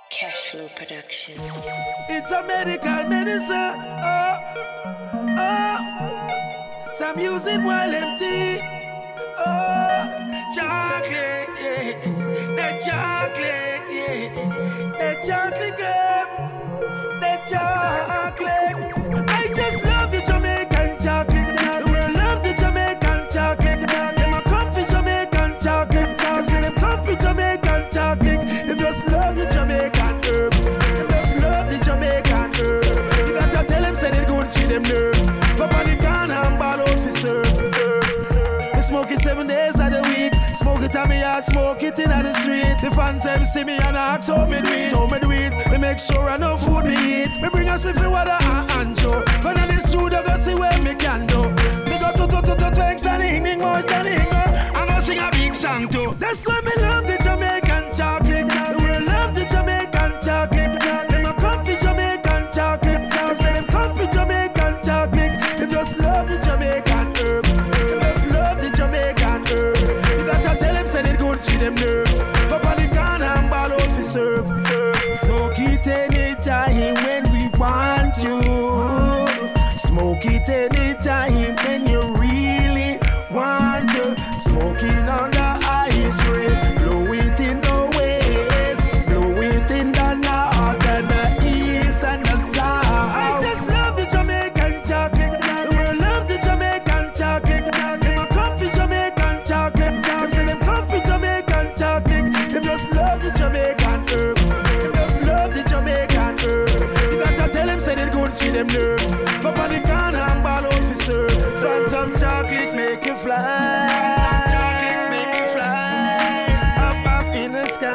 Cashflow Production. It's a medical medicine. Some use it while empty. Chocolate, yeah. The chocolate, yeah. The chocolate gum. The chocolate. I just love the Jamaican chocolate. The world love the Jamaican chocolate. Them a comfy Jamaican chocolate. Them say them comfy Jamaican chocolate. Them just love the Jamaican herb. Them just love the Jamaican herb. You gotta tell them say they good for them nerves. Up on the corner and ball out for serve. Me smoke it 7 days of the week. Smoke it on me yard, smoke it in the street. The fans them see me and ask how me do it. How me do it? Me make sure I know food me eat. Me bring a Smithie water and ancho. When I the studio go see where me can do. Me go to extra the hinging, more extra the hinger. I'm gonna sing a big song too. That's why me love the Jamaican chocolate. The world love the Jamaican chocolate. Them a comfy Jamaican chocolate. Them say them comfy Jamaican chocolate. Them just love the Jamaican herb. Them just love the Jamaican herb. You gotta tell them say they good for them nerves. Up on the corner and ball out for serve. Smoke it anytime when we want to. Smoke it anytime when you really want to. Smoking on the ice ray. Blow it in the west. Blow it in the north and the east and the south. I just love the Jamaican chocolate. The world love the Jamaican chocolate. Them a comfy Jamaican chocolate. Them say them comfy Jamaican chocolate. Them just love the Jamaican herb. Them just love the Jamaican herb. You gotta tell them say they good for them nerves. Up on the corner and ball out for serve. Phantom chocolate make you fly. Chocolate make you fly. Up in the sky.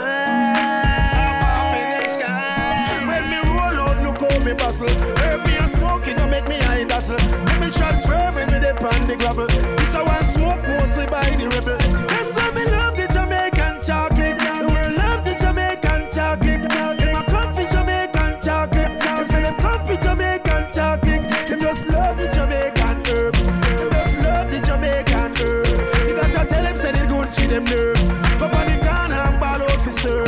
Up in the sky. When me roll out, look how me bustle. Herb me a smoke, it don't make me eye dazzle. Let me transfer when me dip on the gravel. This I want smoke mostly by the rebel. That's why me love the Jamaican chocolate. The world love the Jamaican chocolate. Them a comfy Jamaican chocolate. Them say them comfy Jamaican chocolate. Them just love the Jamaican herb. Them just love the Jamaican herb. You gotta tell them say they good for them nerves. Up on the corner and ball out for serve.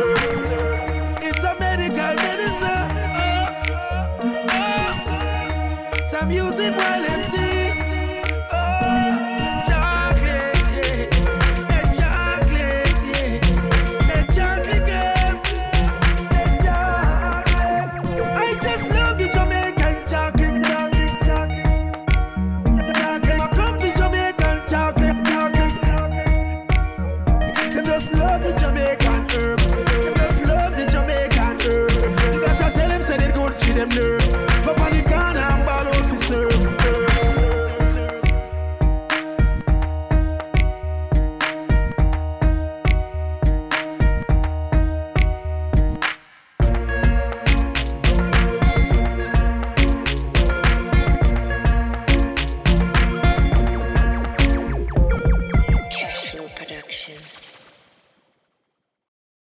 It's a medical medicine. Some use it while